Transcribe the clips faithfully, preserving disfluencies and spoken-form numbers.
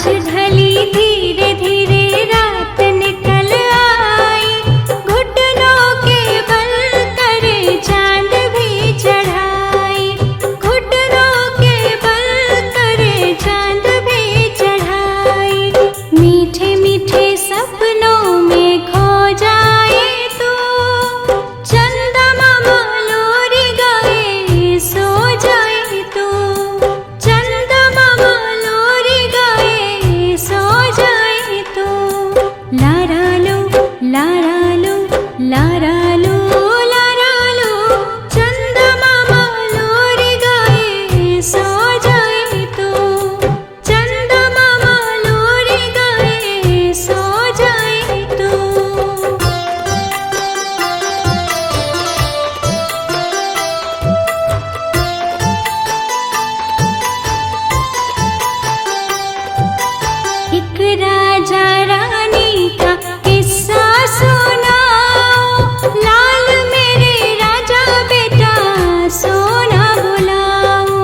ढली धीरे धीरे रात निकल आई, घुटनों के बल करे चांद भी चढ़ाई, घुटनों के बल करे चांद भी चढ़ाई। मीठे मीठे सपनों में खो जाए तो चंदा मामा लोरी गाए सो जाए तो, चंदा मामा लोरी गाए सो जाए तो। लारा लो लारा लो लारा लो लारा लो, चंदा मामा लोरी गाए सो जाए तो, चंदा मामा लोरी गाए सो जाए तो। एक राजा रानी का किस्सा सुनाओ, लाल मेरे राजा बेटा सोना बुलाओ।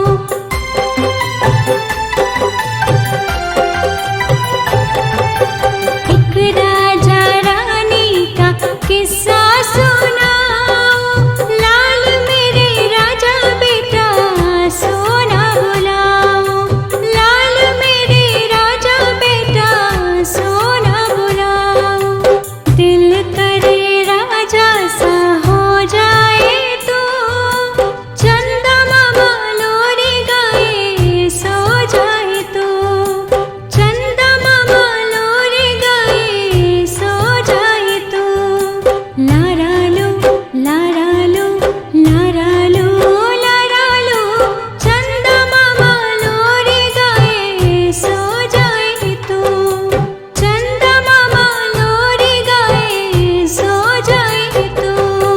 एक राजा रानी का किस्सा सुनाओ, लाल मेरे राजा बेटा सोना बुलाओ, लाल मेरे राजा बेटा सोना बुलाओ। दिल करे राजा सा हो जाए तो चंदा मामा लोरी गाए सो जाए तो, चंदा मामा लोरी गाए सो जाए तो। लारा लो लारा लो लारा लो लारा लो, चंदा मामा लोरी गाए सो जाए तो, चंदा मामा लोरी गाए सो जाए तो।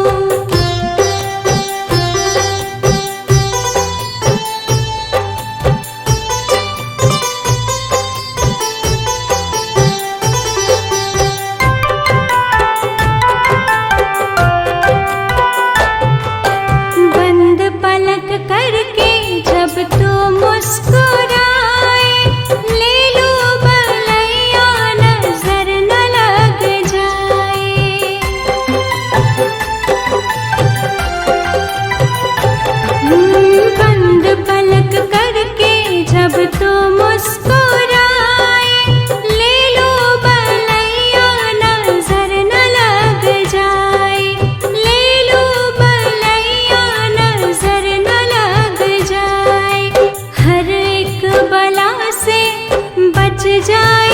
बंद पलक करके जब तू मुस्कुराए, ले लो बलैया नजर न लग जाए। हम्म, बंद पलक करके जब तू मुस्कुराए, ले लो बलैया नजर न लग जाए, ले लो बलैया नजर न लग जाए। हर एक बला से बच जाए